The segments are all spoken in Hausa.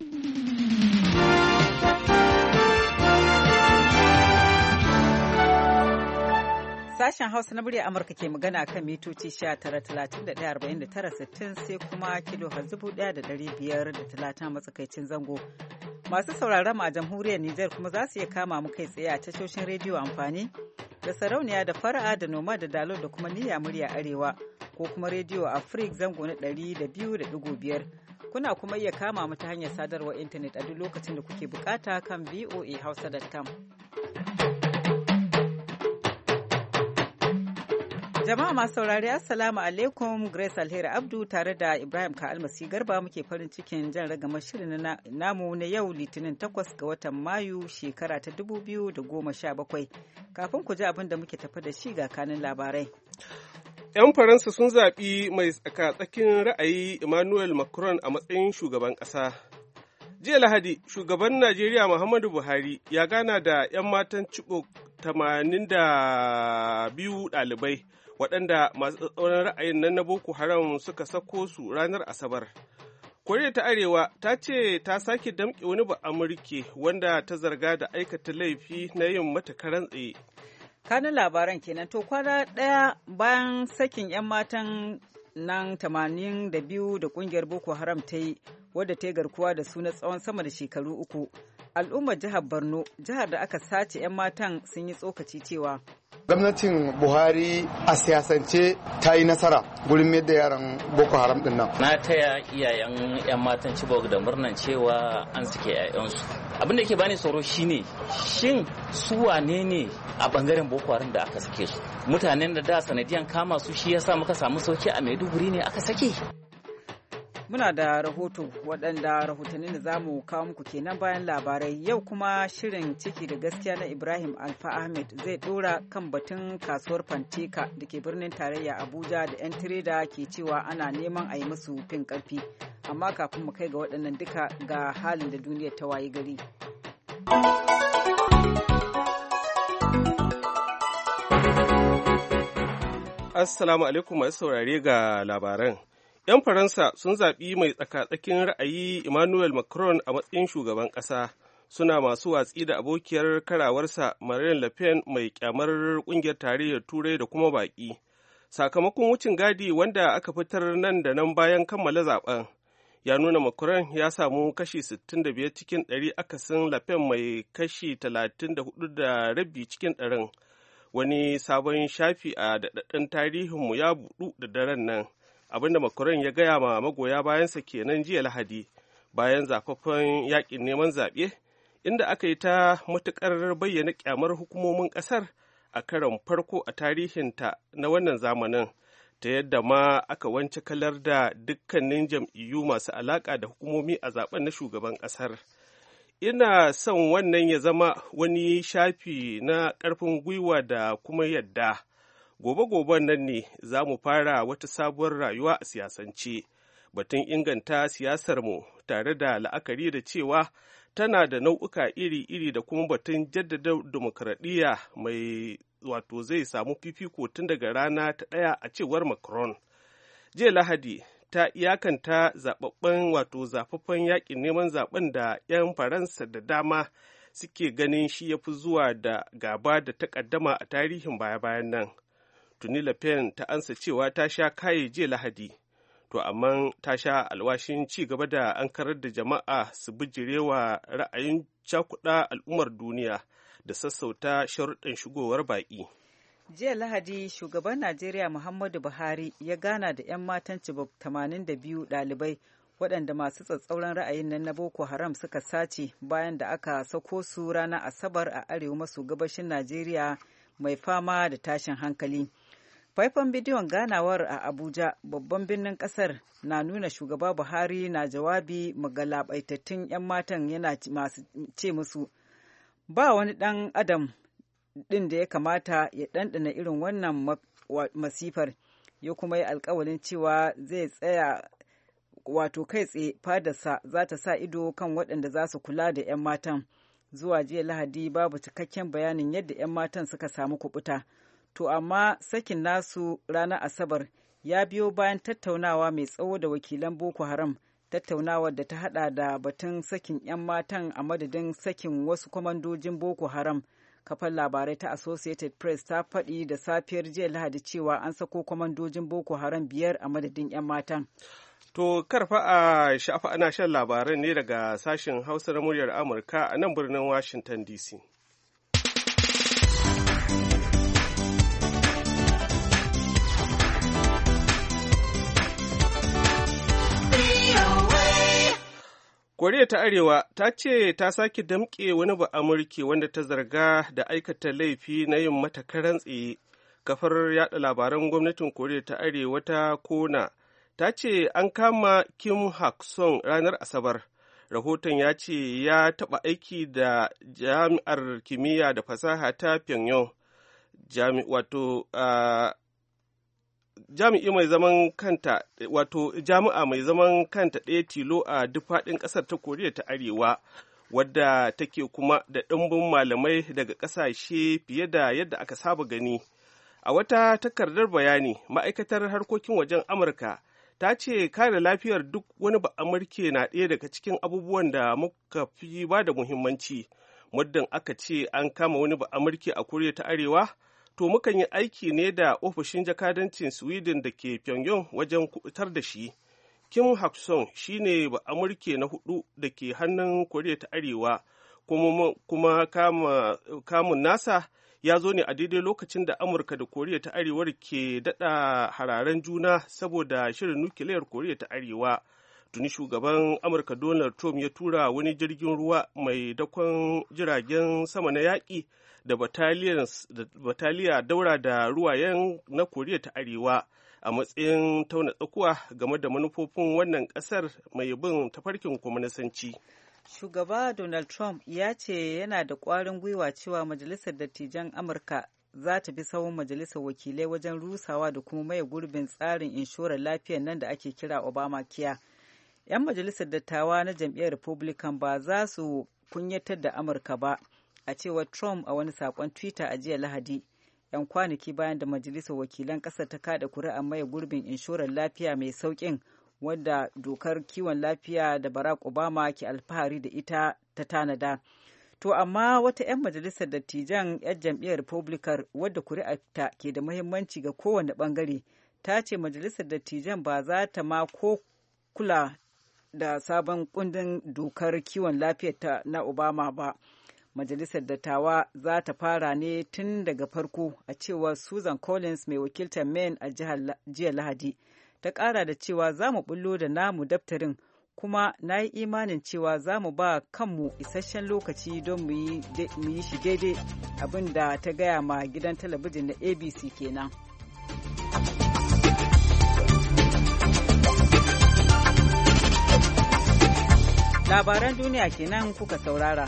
Sashen Hausa na murya Amurka ke magana kan mitoci 19,31,49,60 sai kuma kilo 1,530 matsakaicin zango. Masu sauraron a jamhuriyar Nijar kuma za su iya kama mu kai tsaye a tashoshin rediyo amfani da sarauniya da fara'a da noma da dalo da kuma niyya murya arewa ko kuma rediyo Afrik zango na 200.5. Kuna kuma iya kama mu ta hanyar sadarwar intanet a duk lokacin da kuke bukata kan voahausa.com. Jama'a masu saurari Assalamu alaikum, Grace Alheri Abdu tare da Ibrahim Ka'almasi Garba muke farin cikin jan ragamar shirin namu na yau Litinin 8 ga watan Mayu shekara ta 2017. Kafin ku ji abin da muke tafi da shi ga kanin labarai. 'Yan Faransa sun zaɓi mai tsaka-tsakin ra'ayi Emmanuel Macron a matsayin shugaban ƙasa. Jiya Lahadi, shugaban Najeriya Muhammadu Buhari ya gana da 'yan matan Chibok 82 ɗalibai. Waɗanda masu tsatsauran ra'ayin nan na Boko Haram suka sako su ranar Asabar. Koriya ta Arewa ta ce ta sake damƙe wani ba'amurke wanda ta zarga da aikata laifi na yin mata karan tsaye. Kanin labaran kenan to kwana ɗaya bayan sakin 'yan matan nan 82 da ƙungiyar Boko Haram ta yi wadda ta yi garkuwa da su na tsawon sama da shekaru 3. Al'ummar jihar Borno, jihar da aka sace 'yan matan sun yi tsokaci cewa gwamnatin Buhari a siyasance ta yi nasara gurin mai da yaran Boko Haram din nan. Na taya iyayen 'yan matan Chibok da murnan cewa an suke 'ya'yansu. Abin da ke bani tsoro shine shin su wane ne a bangaren Boko Haram da aka sake su? Mutanen da sanadiyan kama su shi yasa muka samu sauki a Maiduguri ne aka sake. Muna da rahotannin da za mu kawo muku kenan bayan labarai. Yau kuma shirin ciki da gaskiya na Ibrahim Alfa Ahmed zai dora kan batun kasuwar Fanteka da ke birnin tarayya Abuja da 'yan tireda ke cewa ana neman a yi musu fin karfi. Amma kafin mu kai ga waɗannan duka ga halin da duniyar ta wayi gari. Assalamu alaikum masu saurare ga labaran. 'Yan Faransa sun zaɓi mai tsaka-tsakin ra'ayi Emmanuel Macron a matsayin shugaban ƙasa, suna masu watsi da abokiyar karawarsa Marine Le Pen mai kyamar ƙungiyar tarayyar Turai da kuma baƙi. Sakamakon wucin gadi wanda aka fitar nan da nan bayan kammala zaɓen ya nuna Macron ya samu kashi 65 cikin 100 akasin Le Pen mai kashi 34.5 cikin 100. Wani sabon shafi a daɗaɗɗen tarihinmu ya buɗu da daren nan. Abinda Macron ya gaya ma magoya bayansa kenan jiya Lahadi bayan zafaffen yakin neman zaɓe inda aka yi ta matuƙar bayyana ƙyamar hukumomin ƙasar a karon farko a tarihinta na wannan zamanin ta yadda ma aka wance kalar da dukkanin jam'iyyu masu alaƙa da hukumomi a zaben na shugaban ƙasar. Ina son wannan ya zama wani shafi na ƙarfin gwiwa da kuma yadda. Gobe-goben nan ne za mu fara wata sabuwar rayuwa a siyasance, batun inganta siyasarmu tare da la'akari da cewa tana da nau'uka iri-iri da kuma batun jaddada dimokuraɗiyya mai wato zai samu fifiko tun daga rana ta ɗaya a cewar Macron. Jiya Lahadi ta iyakanta zafaffen yakin neman zaben da 'yan Faransa da dama suke ganin shi ya fi zuwa da gaba da takaddama a tarihin baya-bayan nan. Tuni Le Pen ta ansa cewa ta sha kaye jiya Lahadi, to amma ta sha alwashin ci gaba da ankarar da jama'a su bijirewa ra'ayin cakuɗa al'ummar duniya da sassauta sharuɗin shigowar baƙi. Jiya Lahadi, shugaban Najeriya Muhammadu Buhari ya gana da 'yan matan Chibok 82 ɗalibai waɗanda masu tsatsauran ra'ayin nan na Boko Haram suka sace bayan da aka sako su ranar Asabar a arewa maso gabashin Najeriya mai fama da tashin hankali. Faifan bidiyon ganawar a Abuja, babban birnin kasar, na nuna shugaba Buhari na jawabi magalabaitattun 'yan matan yana masu ce musu, ba wani ɗan adam ɗin da ya kamata ya ɗanɗana irin wannan masifar, ya kuma yi alkawalin cewa zai tsaya wato kai tsaye fadarsa za ta sa ido kan waɗanda za su kula da 'yan matan. Zuwa jiya Lahadi babu cikakken bayanin yadda 'yan matan suka samu kubuta. To amma sakin nasu ranar Asabar ya biyo bayan tattaunawa mai tsawo da wakilan Boko Haram tattaunawar da ta hada da batun sakin 'yan matan a madadin sakin wasu kwamandojin Boko Haram. Kafar labarai ta Associated Press ta faɗi da safiyar jiya Lahadi cewa an sako kwamandojin Boko Haram 5 a madadin 'yan matan. To karfa a shafa ana shan labaran ne daga sashen Hausa na muryar Amurka a nan birnin Washington DC. Koriya ta Arewa ta ce ta sake damƙe wani ba'amurke wanda ta zarga da aikata laifi na yin mata karan tsaye. Kafar yada labaran gwamnatin Koriya ta Arewa ta Kona ta ce an kama Kim Hak-song ranar Asabar. Rahoton ya ce ya taɓa aiki da jami'ar kimiyya da fasaha ta Pyongyang, jami'a mai zaman kanta ɗaya tilo a duk faɗin ƙasar ta Koriya ta Arewa, wadda take kuma da ɗimbin malamai daga ƙasashe fiye da yadda aka saba gani. A wata takardar bayani, ma'aikatar harkokin wajen Amurka ta ce kare lafiyar duk wani ba'amurke na ɗaya daga cikin abubuwan da muka fi ba da muhimmanci. Muddin aka ce an kama wani ba'amurke a Koriya ta Arewa, to mukan yi aiki ne da ofishin jakadancin Sweden da ke Pyongyang wajen kubutar da shi. Kim Hak-song shi ne ba'amurke na 4 da ke hannun Koriya ta Arewa, kuma kamun nasa ya zo ne a daidai lokacin da Amurka da Koriya ta Arewa ke daɗa hararen juna saboda shirin nukiliyar Koriya ta Arewa. Tuni shugaban Amurka Donald Trump ya tura wani jirgin ruwa mai dakon jiragen sama na yaƙi da bataliya daura da ruwayen na Koriya ta Arewa a matsayin tauna tsakuwa game da manufofin wannan ƙasar mai bin tafarkin kwaminisanci. Shugaba Donald Trump ya ce yana da ƙwarin gwiwa cewa Majalisar Dattijan Amurka za ta bi sahun Majalisar Wakilai wajen rusawa da kuma maye gurbin tsarin inshorar lafiyar nan da ake kira Obamacare. 'Yan Majalisar Dattawa na jam'iyyar Republican ba za su kunyatar da Amurka ba, a cewar Trump a wani saƙon Twitter a jiya Lahadi. 'Yan kwanaki bayan da Majalisar Wakilan ƙasar ta kada kuri'ar maye gurbin inshorar lafiya mai sauƙin, wadda dokar kiwon lafiya da Barack Obama ke alfahari da ita ta tanada. To amma wata 'yan majalisar dattijan 'yan jam'iyyar Republican wadda kuri'arta ke da muhimmanci ga kowane bangare ta ce majalisar dattijan ba za ta ma ko kula da sabon kundin dokar kiwon lafiya ta na Obama ba. Majalisar dattawa za ta fara ne tun daga farko, a cewar Susan Collins mai wakiltar Maine a jiya Lahadi. Ta ƙara da cewa za mu bullo da namu daftarin, kuma na yi imanin cewa za mu ba kanmu isasshen lokaci don mu yi shi daidai, abin da ta gaya ma gidan talabijin na ABC kenan. Labaran duniya kenan kuka saurara.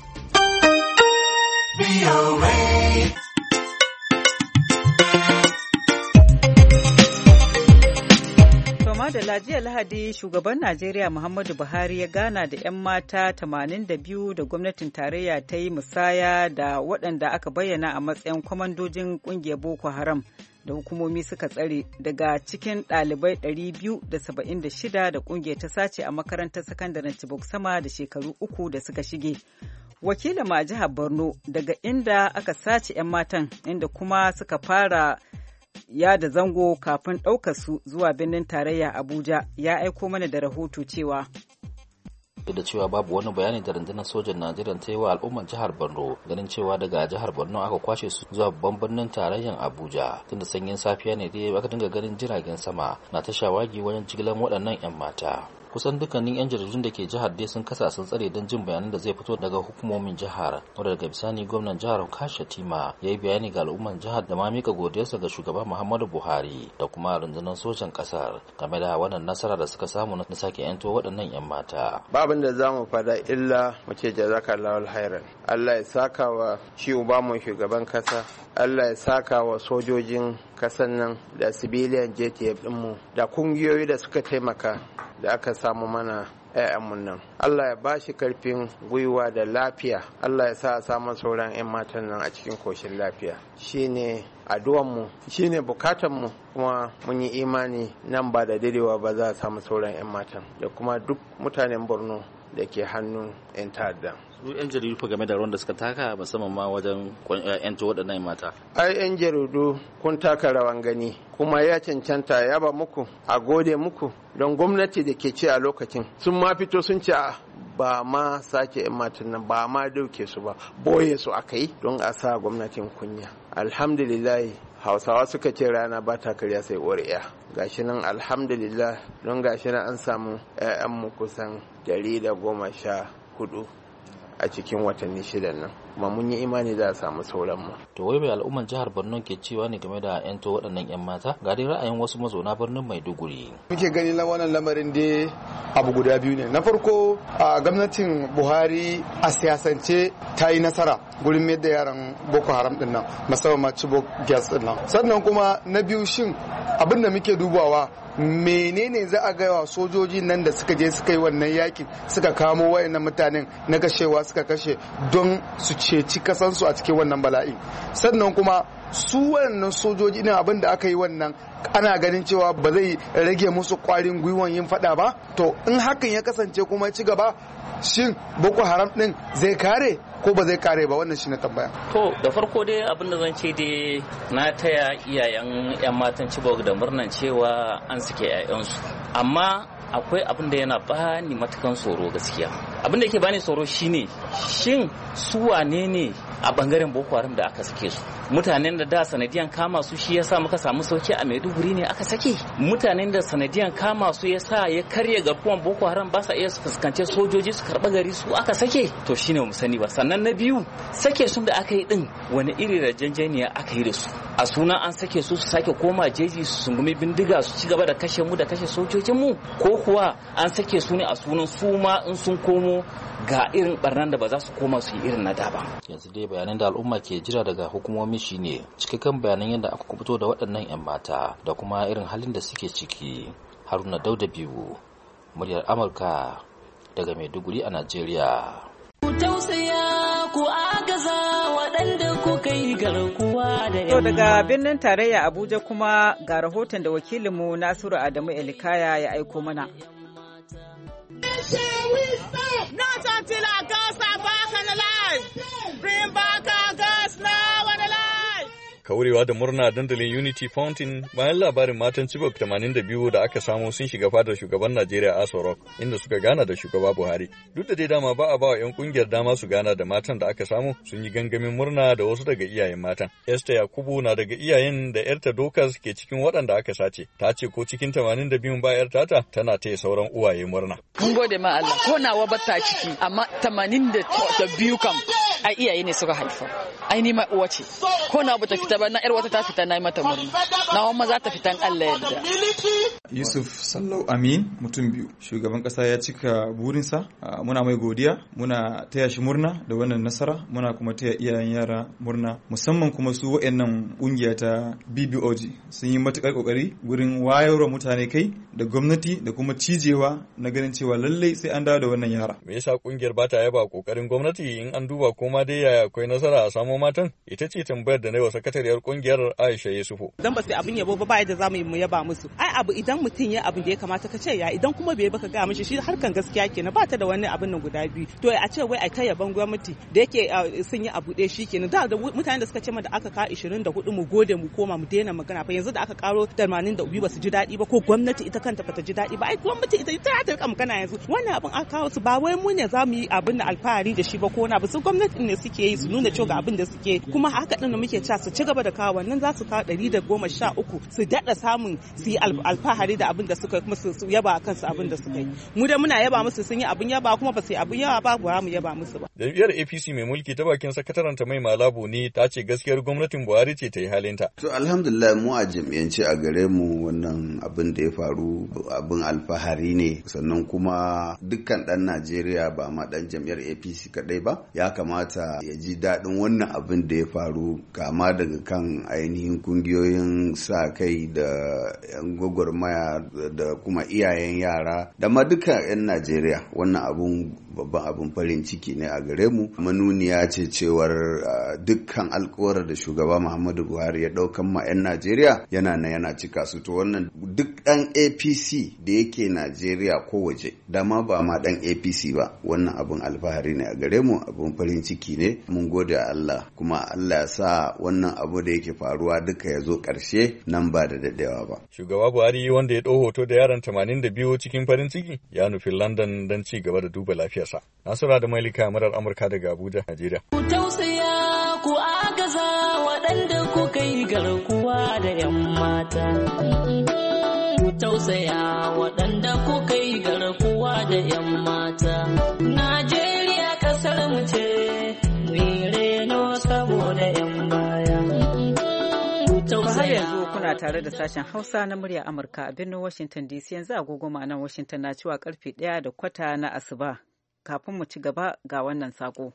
da jiya Lahadi shugaban Najeriya Muhammadu Buhari ya gana da 'yan mata 82 da gwamnatin tarayya ta yi musaya da waɗanda aka bayyana a matsayin kwamandojin ƙungiyar Boko Haram da hukumomi suka tsare daga cikin ɗalibai 276 da ƙungiyar ta sace a makarantar sakandaren Chibok sama da shekaru 3 da suka shige. Wakilin a jihar Borno daga inda aka sace 'yan matan inda kuma suka fara da zango kafin ɗaukar su zuwa birnin tarayya Abuja ya aiko mana da rahoto cewa da cewa babu wani bayani da rundunar sojan Najeriya ta yi wa al'ummar jihar Borno ganin cewa daga jihar Borno aka kwashe su zuwa babban birnin tarayyar Abuja tunda sanyin safiya ne dai aka dinga ganin jiragen sama na ta shawagi wajen jigilar waɗannan 'yan mata. Kusan dukkanin 'yan jaridun da ke jihar dai sun kasa sun tsare don jin bayanan da zai fito daga hukumomin jihar, wanda daga bisani gwamnan jihar Kashi Shatima ya yi bayani ga al'umman jihar da ma mika godiyarsa ga shugaba Muhammadu Buhari da kuma rundunar sojan kasar game da wannan nasara da suka samu na sake 'yanto waɗannan 'yan mata. Babin da za mu fada illa mu ce jazakallahu khairan. Allah ya saka wa shi mu shugaban kasa, Allah ya saka wa sojojin kasan nan da civilian JTF ɗinmu da kungiyoyi da suka taimaka da aka samu mana 'ya'yanmu nan. Allah ya bashi karfin gwiwa da lafiya. Allah ya sa a samu sauran 'yan matan nan a cikin koshin lafiya. Shine addu'anmu shine bukatanmu, kuma mun yi imani nan ba da dadewa ba za a samu sauran 'yan matan da kuma duk mutanen Borno da ke hannun 'yan ta'adda. Su 'yan jaridu fa game da ruwan da suka taka musamman ma wajen 'yanto waɗannan mata. Ai 'yan jaridu kun taka rawan gani, kuma ya cancanta ya ba muku a gode muku, don gwamnati da ke ce a lokacin sun ma fito sun ce ba ma sake 'yan matan nan ba ma dauke su ba, boye su aka yi don a sa gwamnatin kunya. Alhamdulillah, Hausawa suka ce rana ba ta karya sai ƙuri'a. Gashi nan alhamdulillah, don gashi nan an samu 'ya'yanmu kusan 114 a cikin watanni 6 nan, kuma mun yi imani za a samu sauran mu. To wai mai al'umman jihar Borno ke cewa ne game da 'yanto waɗannan 'yan mata? Ga dai ra'ayin wasu mazauna birnin Maiduguri. Muke gani wannan lamarin dai abu guda biyu ne. Na farko, a gwamnatin Buhari a siyasance ta yi nasara gurin mai da yaran Boko Haram din nan, musamman ma Chibok gas din nan. Sannan kuma na biyu, shin abin da muke dubawa menene za a gaya sojoji nan da suka je suka yi wannan yakin, suka kamo wayannan mutanen na kashewa suka kashe don su ceci kasansu a cikin wannan bala'i. Sannan kuma su wayannan sojoji ne abin da aka yi wannan ana ganin cewa ba zai rage musu kwarin gwiwan yin fada ba. To in hakan ya kasance kuma ci gaba, shin Boko Haram din zai kare ko ba zai kare ba? Wannan shine tambaya. To da farko dai abin da zan ce dai na taya iyayen 'yan matan Chibok da murnan cewa an suke 'ya'yansu, amma akwai abin da yana bani matukan tsoro gaskiya. Abin da yake bani tsoro shine shin su wane ne a bangaren Boko Haram da aka sake su? Mutanen da sanadiyan kama su shi yasa muka samu sauki a Maiduguri ne aka sake? Mutanen da sanadiyan kama su yasa ya karya garkuwan Boko Haram ba sa iya su fuskance sojoji su karba gari su aka sake? To shine mu sani ba. Sannan na biyu, sake su da aka yi din wani iri rajanjaniya aka yi da su? A sunan an sake su sake koma jeji su sungumi bindiga su ci gaba da kashe mu da kashe sojojin mu, ko kuwa an sake su ne a sunan su ma in sun komo ga irin barnan da ba za su koma su yi irin na da ba? Yanzu dai bayanan da al'umma ke jira daga hukumomi shine cikakken bayanan yadda aka kubuto da waɗannan 'yan mata da kuma irin halin da suke ciki. Haruna Dauda biyu, muryar Amurka daga Maiduguri a Najeriya. Ku tausaya ku agaza waɗanda ku kai garkuwa da 'yan To daga birnin tarayya Abuja kuma ga rahoton da wakilinmu Nasiru Adamu Elikaya ya aiko mana. Not until our girls are back and alive. Bring back our girls now and alive. Kaurewa da murna dandalin Unity Fountain bayan labarin matan Chibok 82 da aka samu sun shiga fadar shugaban Najeriya Aso Rock inda suka gana da shugaba Buhari. Duk da dai dama ba a ba wa 'yan kungiyar dama su gana da matan da aka samu, sun yi gangamin murna da wasu daga iyayen matan. Esther Yakubu na daga iyayen da 'yarta Dokas ke cikin waɗanda aka sace. Ta ce ko cikin 82 ba 'yar tata tana taya sauran uwaye murna. Mun gode ma Allah, ko nawa bata ciki, amma 82 kam a iyaye ne suka haifa. Ai ni ma uwa ce. Ko na bata fita ba, na 'yar wata ta fita, na yi mata murna. Na wamma za ta fitan Allah yadda. Yusuf Sallau Amin, mutum biyu. Shugaban kasa ya cika burinsa, muna mai godiya, muna taya shi murna da wannan nasara, muna kuma taya iyayen yara murna, musamman kuma su waɗannan ƙungiya ta BBOG sun yi matuƙar ƙoƙari gurin wayarwa mutane kai da gwamnati da kuma cijewa na ganin cewa lallai sai an dawo da wannan yara. Me yasa ƙungiyar ba ta yaba ƙoƙarin gwamnati in an duba ko ma dai yaya akwai nasara a samo matan? Ita ce tambayar da na yi wa sakatariyar ƙungiyar Aisha Yusufu. Dan ba sai abin yabo ba yadda zamu yi mu yaba musu. Ai abu idan mutum ya abin da ya kamata ka ce ya, idan kuma bai baka ga mishi shi harkan gaskiya kenan, ba ta da wani abin nan guda biyu. To a ce wai a ta yaban gwamnati da yake sun yi abu ɗaya shikenan. Da mutanen da suka ce da aka ka 24 mu gode mu koma mu daina magana fa, yanzu da aka karo 82 ba su ji daɗi ba, ko gwamnati ita kanta bata ji daɗi ba. Ai gwamnati ita ta rika magana yanzu. Wannan abin aka kawo su ba wai mu ne zamu yi abin da alfahari da shi ba ko na ba, su gwamnati ne suke yi su nuna cewa ga abin da suke, kuma haka din da muke cewa su ci gaba da kawo wannan, za su kawo 113 su daɗa samun su yi alfahari da abin da suka kuma su yaba kansu abin da suka yi. Mu da muna yaba musu, sun yi abin yaba, kuma ba su yi abin yaba ba mu yaba musu ba. Jam'iyyar APC mai mulki ta bakin sakataren ta Mai Malabu ne ta ce gaskiyar gwamnatin Buhari ce ta yi halinta. To alhamdulillah mu a jam'iyyance a gare mu wannan abin da ya faru abin alfahari ne, sannan kuma dukkan dan Najeriya ba ma dan jam'iyyar APC kadai ba ya kamata ya ji daɗin wannan abin da ya faru, kama daga kan ainihin kungiyoyin sa kai da 'yan gwagwarmaya da kuma iyayen yara da ma duka 'yan Najeriya. Wannan abun babban abin farin ciki ne a gare mu. Manuniya ce cewar dukkan alkawarar da shugaba Muhammadu Buhari ya ɗaukan ma 'yan Najeriya yana cika su. To wannan duk ɗan APC da yake Najeriya ko waje, dama ba ma ɗan APC ba, wannan abin alfahari ne a gare mu, abin farin ciki ne. Mun gode Allah, kuma Allah ya sa wannan abu da yake faruwa duka ya zo ƙarshe nan ba da daɗewa ba. Shugaba Buhari, wanda ya ɗau hoto da yaran 82 cikin farin ciki, ya nufi London don ci gaba da duba lafiyarsa. Nasura da Malika, murar Amurka daga Abuja, Najeriya. Ku tausaya ku agaza waɗanda ku kai garkuwa da 'yan mata. Ku tausaya waɗanda ku kai garkuwa da 'yan mata. Najeriya ƙasar mu ce, mu reno saboda 'yan baya. Har yanzu kuna tare da sashen Hausa na murya Amurka a birnin Washington DC. Yanzu agogo ma'anar Washington na cewa karfe 1:15 na asuba. Kafin mu ci gaba ga wannan sako.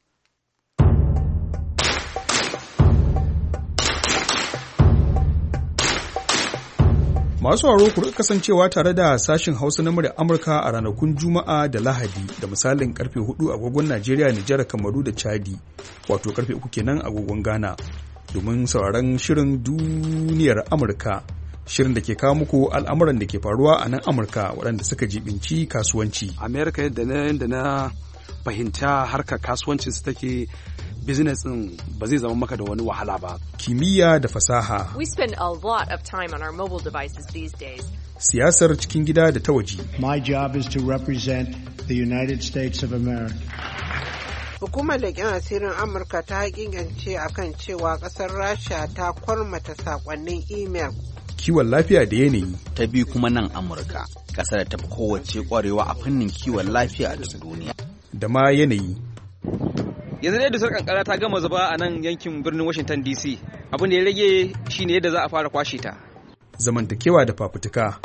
Masu sauraro ku kasancewa tare da sashin Hausa na murya Amurka a ranakun Juma'a da Lahadi da misalin karfe 4 agogon Najeriya, Nijar, Kamaru da Chadi, wato karfe 3 kenan agogon Ghana. Domin sauraron shirin duniyar Amurka, shirin da ke kawo muku al'amuran da ke faruwa a nan Amurka waɗanda suka jibinci kasuwanci. Amerika yadda na fahimta harkar kasuwancin su take, business din ba zai zama maka da wani wahala ba. Kimiyya da fasaha. We spend a lot of time on our mobile devices these days. Siyasar cikin gida da ta waje. My job is to represent the United States of America. Hukumar leƙen asirin Amurka ta hakikance akan cewa ƙasar Rasha ta kwarmata saƙonnin imel. Kiwon lafiya da yanayi. Ta biyu kuma nan Amurka, ƙasar da ta fi kowace ƙwarewa a fannin kiwon lafiya a duniya. Da ma yanayi. Yanzu dai dusar kankara ta gama zuba a nan yankin birnin Washington DC. Abin da ya rage shine yadda za a fara kwashe ta. Zamantakewa da fafutuka.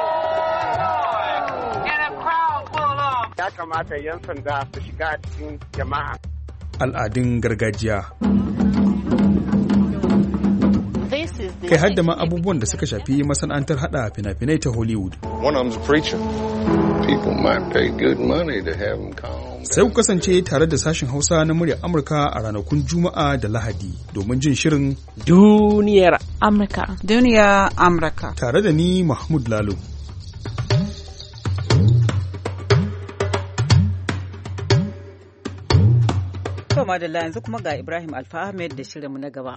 Ya kamata 'yan sanda su shiga cikin jama'a. Al'adun gargajiya. Kai hadda ma abubuwan da suka shafi masana'antar hada fina-finai ta Hollywood. Sai ku kasance tare da sashin Hausa na muryar Amurka a ranakun Juma'a da Lahadi domin jin shirin Duniyar Amurka. Duniyar Amurka. Tare da ni Mahmud Lalo. To madalla, yanzu kuma ga Ibrahim Alfa Ahmed da shirinmu na gaba.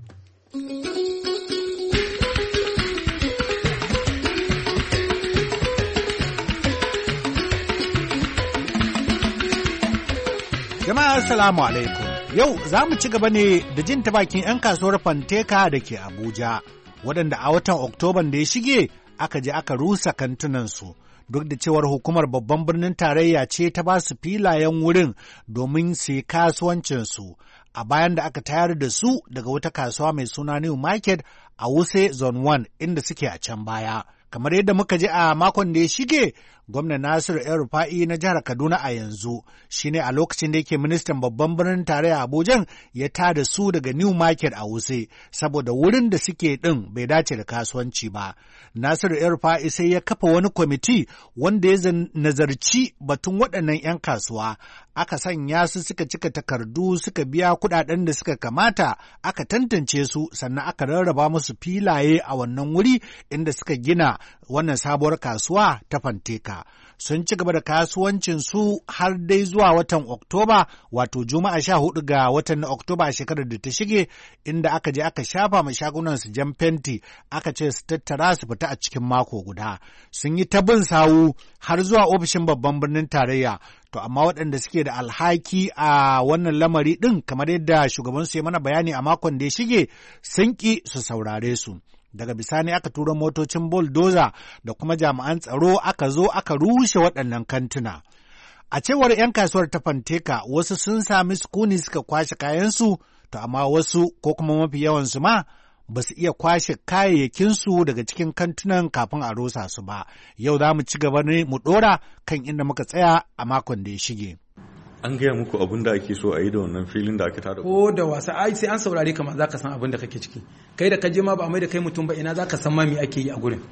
Jama'a assalamu alaikum. Yau za mu ci gaba ne da jin ta bakin 'yan kasuwar Fanteka da ke Abuja, waɗanda a watan Oktoban da ya shige aka je aka rusa kantunansu. Duk da cewar hukumar babban birnin tarayya ce ta ba su filayen wurin domin su yi kasuwancinsu, a bayan da aka tayar da su daga wata kasuwa mai suna New Market a Wuse Zone 1 inda suke a can baya. Kamar yadda muka ji a makon da ya shige, gwamnan Nasiru El-Rufai na jihar Kaduna a yanzu shine a lokacin da yake ministan babban birnin tarayya Abuja ya tada su daga New Market a Wuse saboda wurin da suke din bai dace da kasuwanci ba. Nasiru El-Rufai sai ya kafa wani kwamiti wanda ya nazarci batun waɗannan 'yan kasuwa. Aka sanya su suka cika takardu, suka biya kuɗaɗen da suka kamata, aka tantance su, sannan aka rarraba musu filaye a wannan wuri inda suka gina wannan sabuwar kasuwa ta Fanteka. Sun ci gaba da kasuwancin su har dai zuwa watan Oktoba, wato Juma'a 14 ga watan na Oktoba a shekarar da ta shige, inda aka je aka shafa ma shagunan su jan fenti, aka ce su tattara su fita a cikin mako guda. Sun yi ta bin sawu har zuwa ofishin babban birnin tarayya. To amma waɗanda suke da alhaki a wannan lamari ɗin, kamar yadda shugabansu ya mana bayani a makon da ya shige, sun ƙi su saurare su. Daga bisani aka tura motocin bulldozer da kuma jami'an tsaro aka zo aka rushe waɗannan kantuna. A cewar 'yan kasuwar ta Fanteka, wasu sun sami sukuni suka kwashe kayansu, to amma wasu ko kuma mafi yawansu ma ba su iya kwashe kayayyakinsu daga cikin kantunan kafin a rusa su ba. Yau za mu ci gaba ne mu ɗora kan inda muka tsaya a makon da ya shige. An gaya muku abin da ake so a yi da wannan filin da aka tada? Ko da wasa, ai sai an saurare ka ma za ka san abin da kake ciki. Kai da ka je ma ba a mai da kai mutum ba, ina za ka san ma me ake yi a gurin.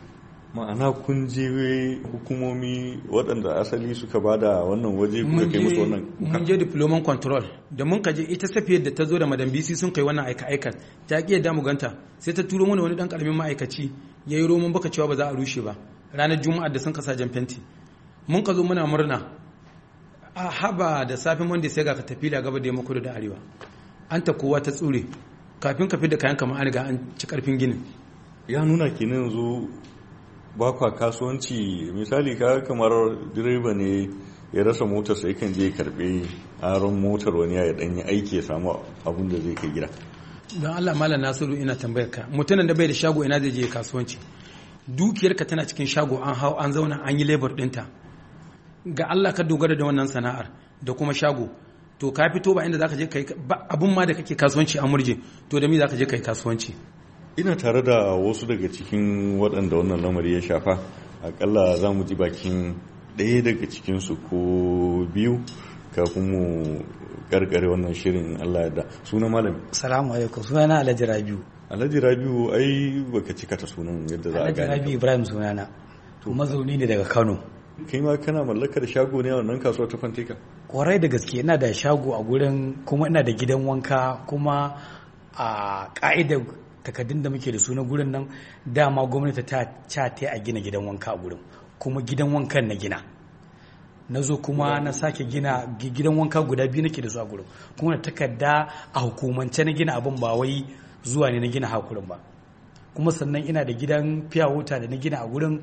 ma'ana kun je hukumomi waɗanda asali suka bada wannan waje kuka kai musu wannan mun je diploman control da mun kaje ita safiyar da ta zo da madam BC sun kai wannan aika-aikan ta ƙi yadda mu ganta sai ta turo mana wani dan karamin ma'aikaci ya yi roman baka cewa ba za a rushe ba ranar juma'a da sun kasa jan fenti mun ka zo muna murna a haba da safin wanda sai ga ka tafi da gaba da yamma kudu da arewa an ta kowa ta tsure kafin ka da kayan kamar an riga an ci karfin ginin ya nuna kenan yanzu ba kwa kasuwanci misali ka kamar direba ne ya rasa motar sai kan je karbe aron motar wani ya dan yi aiki ya samu abin da zai kai gida don Allah malam Nasiru ina tambayar ka mutumin da bai da shago ina zai je kasuwanci dukiyarka tana cikin shago an hau an zauna an yi labor dinta ga Allah ka dogara da wannan sana'ar da kuma shago to ka fito ba inda zaka je kai abun ma da kake kasuwanci a murje to da me zaka je kai kasuwanci ina tare da wasu daga cikin waɗanda wannan lamari ya shafa akalla za mu ji bakin ɗaya daga cikinsu ko biyu kafin mu karkare wannan shirin Allah ya da suna malami. Salamu alaikum sunana Alhaji Rabiu. Alhaji Rabiu ai baka cika ta sunan yadda za a gane. Alhaji Rabiu Ibrahim sunana. To mazauni ne daga Kano. Kai ma kana mallakar shago ne a wannan kasuwar ta Fanteka? Kwarai da gaske ina da shago a gurin kuma ina da gidan wanka kuma a ka'idar takardun da muke da su na gurin nan dama gwamnati ta cate a gina gidan wanka a gurin kuma gidan wankan na gina na zo kuma na sake gina gidan wanka guda biyu nake da su a gurin kuma na takarda a hukumance na gina abin ba wai zuwa ne na gina hakurin ba kuma sannan ina da gidan fiya wuta da na gina a gurin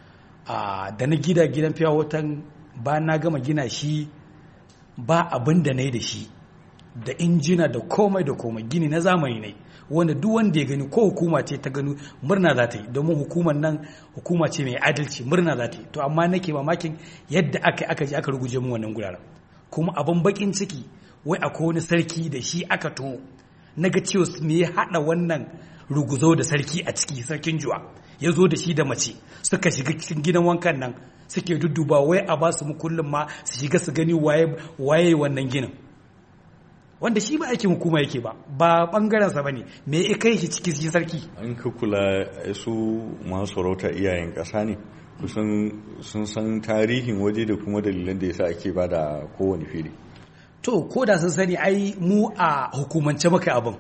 da na gida gidan fiya wutan ba na gama gina shi ba abin da na yi da shi da injina da komai gini na zamani ne wanda duk wanda ya gani ko hukuma ce ta gani murna za ta yi domin hukumar nan hukuma ce mai adalci murna za ta yi to amma nake mamakin yadda aka je aka ruguje mu wannan guraren kuma abin bakin ciki wai akwai wani sarki da shi aka to naga cewa me ya hada wannan ruguzo da sarki a ciki sarkin juwa ya zo da shi da mace suka shiga cikin gidan wankan nan suke dudduba wai a ba su mukullin ma su shiga su gani waye wannan ginin wanda shi ba aikin hukuma yake ba bangarensa ba ne me ya kai shi cikin shi sarki an ka kula su masu sarauta iyayen ƙasa ne kusan sun san tarihin waje da kuma dalilan da yasa ake ba da kowane fili to ko da sun sani ai mu a hukumance muka abin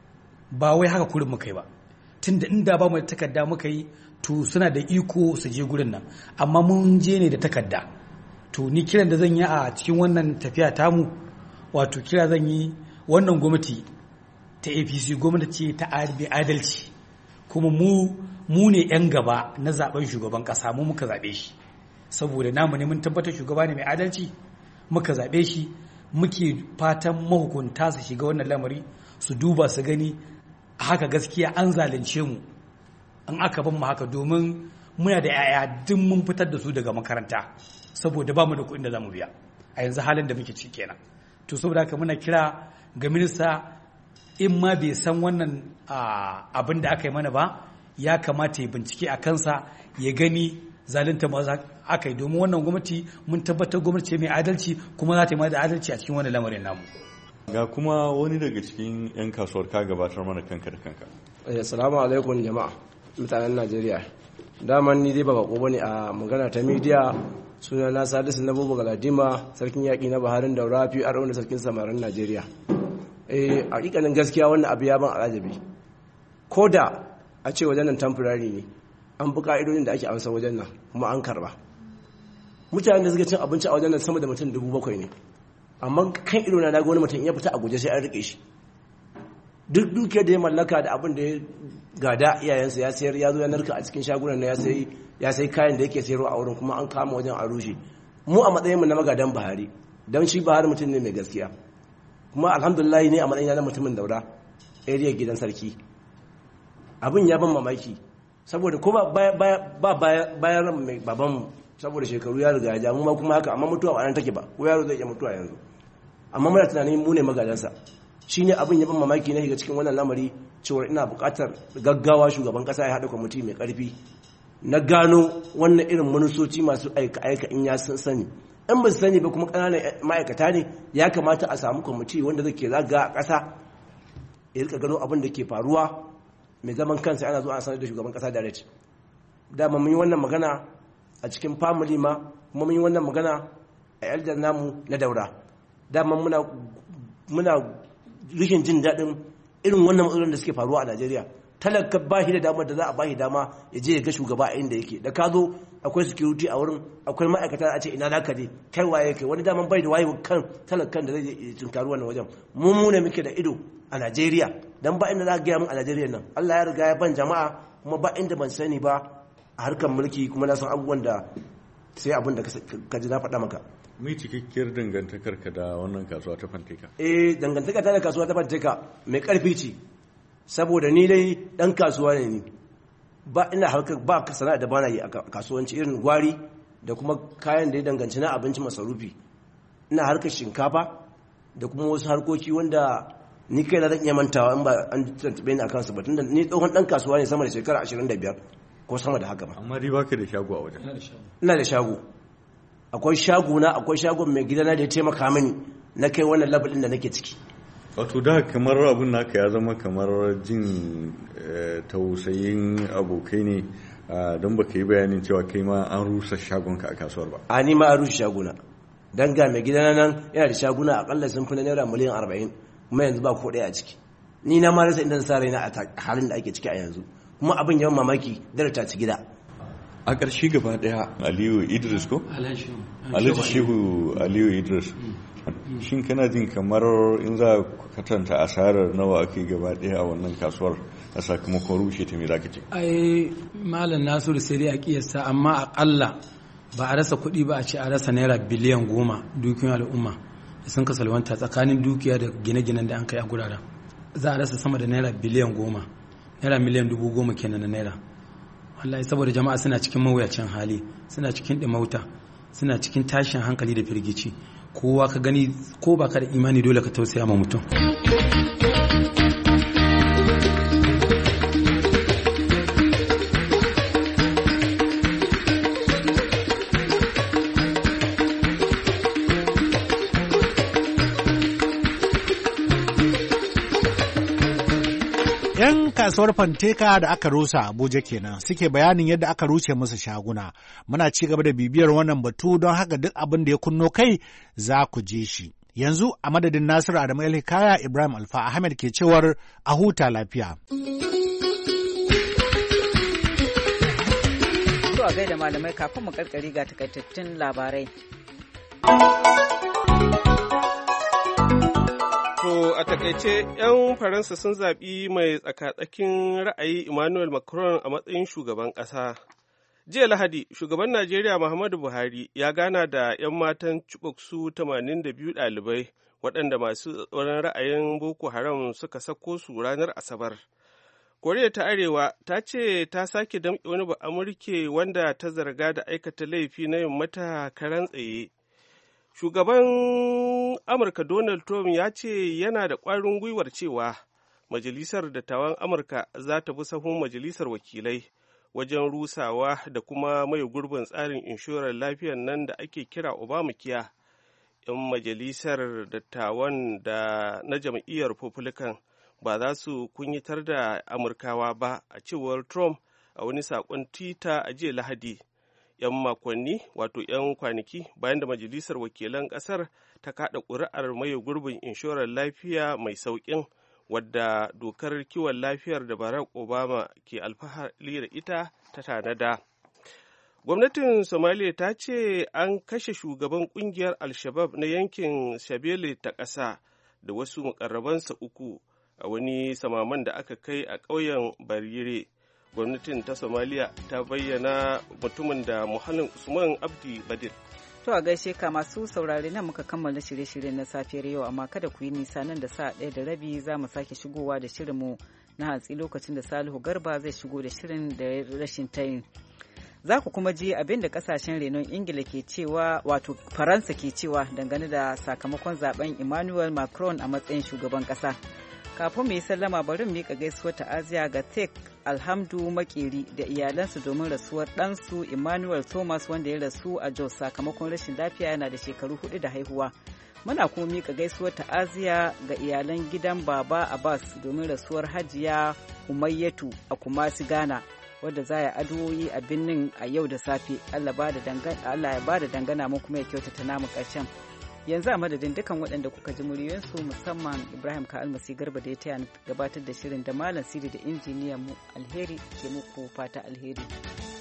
ba wai haka kurin muka yi ba tunda inda ba mu da takarda muka yi to suna da iko su je gurin nan amma mun je ne da takarda to ni kiran da zan yi a cikin wannan tafiya tamu wato kira zan yi wannan gwamnati ta APC gwamnati ta adalci kuma mu ne 'yan gaba na zaben shugaban kasa mu muka zaɓe shi saboda namu ne mun tabbatar shugaba ne mai adalci muka zaɓe shi muke fatan mahukunta su shiga wannan lamari su duba su gani a haka gaskiya an zalunce mu an aka ban mu haka domin muna da 'ya'ya duk mun fitar da su daga makaranta saboda ba mu da kuɗin da za mu biya a yanzu halin da muke ciki kenan to saboda haka muna kira ga minista in ma bai san wannan abin da aka yi mana ba ya kamata ya bincike a kansa ya gani zalunta ma aka yi domin wannan gwamnati mun tabbatar gwamnati mai adalci kuma za ta yi mana da adalci a cikin wannan lamarin namu ga kuma wani daga cikin 'yan kasuwar ka gabatar mana kanka da kanka assalamu alaikum jama'a mutanen Najeriya daman ni dai ba bako bane a magana ta media suna na Salisu na Bubu Galadima sarkin yaƙi na Baharin Daura fi a da sarkin samarin Najeriya hakikanin gaskiya wannan abu ya ban alajabi ko da a ce wajen nan temporary ne an bi ka'idodin da ake amsa wajen nan kuma an karba mutanen da suka cin abinci a wajen nan sama da mutum 7,000 ne amma kan ido na ga wani mutum ya fita a guje sai an rike shi duk dukiyar da ya mallaka da abin da ya gada iyayensa ya sayar ya zo ya narka a cikin shagunan na ya sai kayan da yake sayarwa a wurin kuma an kama wajen a rushe mu a matsayin mu na magadan Buhari don shi Buhari mutum ne mai gaskiya kuma alhamdulillah ne a matsayin na mutumin Daura area gidan sarki abin ya ban mamaki saboda ko ba bayan mai baban saboda shekaru ya riga ya ja mu ma kuma haka amma mutuwa ba nan take ba ko yaro zai iya mutuwa yanzu amma muna tunanin mu ne magadansa shine abin ya ban mamaki ne ga cikin wannan lamari cewa ina buƙatar gaggawa shugaban ƙasa ya haɗa kwamiti mai ƙarfi na gano wannan irin manusoci masu aika in ya sani in ba su sani ba kuma ƙananan ma'aikata ne ya kamata a samu kwamiti wanda zai ke zaga a ƙasa ya rika gano abin da ke faruwa mai zaman kansa ana zuwa a sanar da shugaban ƙasa direct dama mun yi wannan magana a cikin family ma, kuma mun yi wannan magana a elder namu na Daura. Dama muna rikin jin daɗin irin wannan matsalolin da suke faruwa a Najeriya. Talaka ba shi da damar da za a ba shi dama ya je ya ga shugaba a inda yake. Da ka zo akwai security a wurin, akwai ma'aikata a ce ina za ka je, kai waye kai, wani daman bai da waye kan talakan da zai tunkari wannan wajen. Mu ne muke da ido a Najeriya, dan ba inda za ka gaya mun a Najeriya nan. Allah ya riga ya ban jama'a, kuma ba inda ban sani ba a harkar mulki, kuma na san abubuwan da sai abin da ka ji na faɗa maka. Mai cikakkiyar dangantakar ka da wannan kasuwa ta Fanteka? Dangantaka ta da kasuwa ta Fanteka mai ƙarfi ce, saboda ni dai ɗan kasuwa ne ni. Ba ina harkar ba sana'a da bana yi a kasuwanci irin gwari da kuma kayan da ya danganci na abinci masarufi. Ina harkar shinkafa da kuma wasu harkoki wanda ni kai na zan iya mantawa in ba an tantabe ni a kansu ba, tunda ni tsohon ɗan kasuwa ne sama da shekara 25 ko sama da haka ba. Amma riba ka da shago a wajen? Ina da shago. Akwai shagona, akwai shagon mai gidana da ya taimaka mini na kai wannan level da nake ciki. Wato da kamar abin naka ya zama kamar jin tausayin abokai ne, don baka yi bayanin cewa kai ma an rusa shagonka a kasuwar ba? A ni ma an rusa shagona, don ga mai gidana nan yana da shaguna akalla sun fi na naira miliyan 40, kuma yanzu ba ko ɗaya a ciki. Ni na ma rasa inda na sa raina a halin da ake ciki a yanzu, kuma abin yawan mamaki dare ta ci gida. A ƙarshe gaba ɗaya Aliyu Idris ko? Alhaji Shehu Aliyu Idris. Shin kana jin kamar in za ku katanta asarar nawa ake gaba ɗaya a wannan kasuwar a sakamakon rushe ta me za ka ce? Ai Malam Nasiru sai dai a kiyasta, amma aƙalla ba a rasa kuɗi ba a ce a rasa naira biliyan 10 dukiyoyin al'umma da sun kasalwanta tsakanin dukiya da gine-ginen da an kai a guraren. Za a rasa sama da naira biliyan 10, naira miliyan 10,000 kenan na naira. Wallahi saboda jama'a suna cikin mawuyacin hali, suna cikin ɗimauta, suna cikin tashin hankali da firgici. Kowa ka gani ko ba ka da imani dole ka tausaya ma mutum. kasuwar Fanteka da aka rusa Abuja kenan suke bayanin yadda aka rushe musu shaguna. Muna ci gaba da bibiyar wannan batu don haka duk abin da ya kunno kai za ku je shi. Yanzu a madadin Nasiru Adamu Hikaya, Ibrahim Alfa Ahmed ke cewar a huta lafiya. To a gaida malamai kafin mu karkari ga takaitattun labarai. To a takaice 'yan Faransa sun zaɓi mai tsakatsakin ra'ayi Emmanuel Macron a matsayin shugaban ƙasa. Jiya Lahadi, shugaban Najeriya Muhammadu Buhari ya gana da 'yan matan Chibok su 82 ɗalibai waɗanda masu tsoron ra'ayin Boko Haram suka sako su ranar Asabar. Koriya ta Arewa ta ce ta sake damƙe wani Ba'amurke wanda ta zarga da aikata laifi na yin mata karan tsaye. Shugaban Amurka Donald Trump ya ce yana da ƙwarin gwiwar cewa Majalisar Dattawan Amurka za ta bi sahun Majalisar Wakilai wajen rusawa da kuma mai gurbin tsarin inshorar lafiyar nan da ake kira Obamacare. 'Yan Majalisar Dattawan da na jam'iyyar Republican ba za su kunyatar da Amurkawa ba, a cewar Trump a wani saƙon Twitter a jiya Lahadi. 'Yan makonni wato 'yan kwanaki bayan da Majalisar Wakilan ƙasar ta kaɗa ƙuri'ar maye gurbin inshorar lafiya mai sauƙin wadda dokar kiwon lafiyar da Barack Obama ke alfahari da ita ta tanada. Gwamnatin Somalia ta ce an kashe shugaban ƙungiyar Al-Shabaab na yankin Shabele ta ƙasa da wasu muƙarrabansa 3 a wani samaman da aka kai a ƙauyen Barire. Gwamnatin ta Somalia ta bayyana mutumin da Muhammad Usman Abdi Badir. To a gaishe ka masu saurare nan muka kammala shirye-shiryen na safiyar yau, amma kada ku yi nisa, nan da sa'a 1:30 za mu sake shigowa da shirinmu na hantsi lokacin da Salihu Garba zai shigo da shirin da rashin tayin. Za ku kuma ji abin da kasashen renon Ingila ke cewa, wato Faransa ke cewa dangane da sakamakon zaben Emmanuel Macron a matsayin shugaban kasa. Kafin mu yi sallama bari mu miƙa gaisuwar ta'aziya ga Tek Alhamdu Makeri da iyalansu domin rasuwar ɗansu Emmanuel Thomas wanda ya rasu a Jos sakamakon rashin lafiya, yana da shekaru 4 da haihuwa. Muna kuma miƙa gaisuwar ta'aziya ga iyalan gidan Baba Abbas domin rasuwar Hajiya Umayyatu a Kumasi Ghana. wadda za ya addu'o'i a birnin a yau da safe. Allah ya ba da dangana mu kuma ya kyautata namu ƙarshen. Yanzu a madadin dukan waɗanda kuka ji muryoyinsu musamman Ibrahim Ka'almasi Garba da ya taya gabatar da shirin da Malam Sidi da injiniyan mu Alheri ke muku fata alheri.